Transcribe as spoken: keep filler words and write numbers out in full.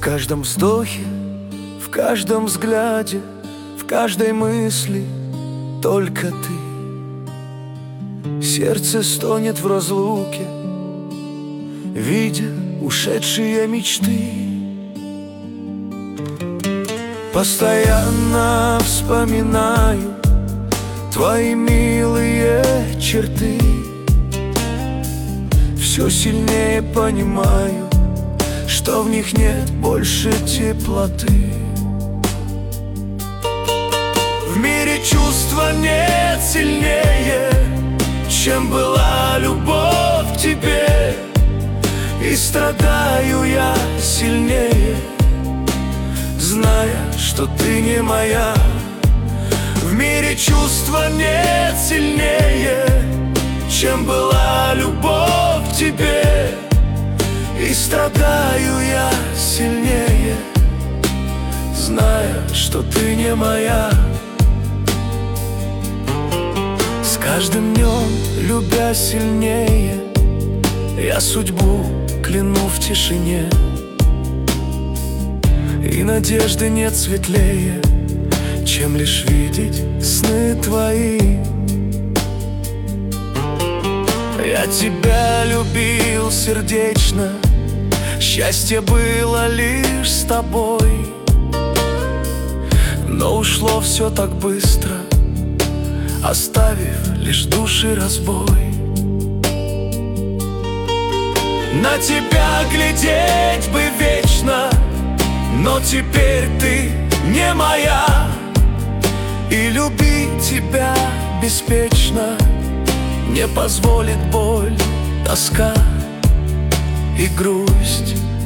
каждом вздохе, в каждом взгляде, в каждой мысли только ты. Сердце стонет в разлуке, видя ушедшие мечты. Постоянно вспоминаю твои милые черты. Все сильнее понимаю, что в них нет больше теплоты. В мире чувства нет сильнее, чем была любовь к тебе. И страдаю я сильнее, зная, что ты не моя. В мире чувства нет сильнее, чем была любовь к тебе. И страдаю я сильнее, зная, что ты не моя. С каждым днем, любя сильнее, я судьбу кляну в тишине. И надежды нет светлее, чем лишь видеть сны твои. Я тебя любил сердечно, счастье было лишь с тобой. Но ушло все так быстро, оставив лишь души разбой. На тебя глядеть бы вечно, но теперь ты не моя. И любить тебя беспечно не позволит боль, тоска и грусть.